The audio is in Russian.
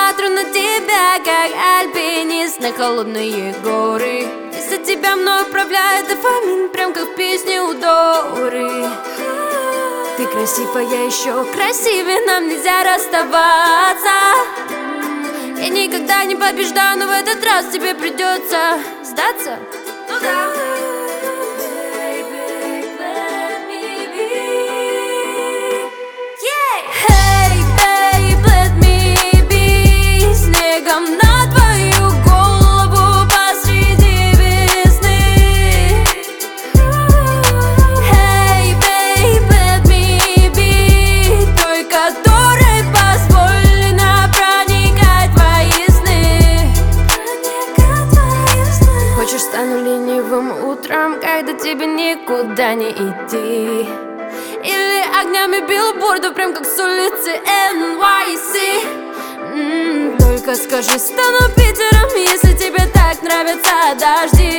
смотрю на тебя, как альпинист на холодные горы. Если тебя мной управляет дофамин, прям как в песне у Доры. Ты красивая, еще красивее, нам нельзя расставаться. Я никогда не побеждаю, но в этот раз тебе придется сдаться. Ну да. На твою голову посреди весны. Hey babe, let me be той, которой позволено проникать в твои сны. Хочешь, стану ленивым утром, когда тебе никуда не идти? Или огнями билбордов, прям как с улицы NYC? Только скажи, стану Питером, если тебе так нравятся дожди.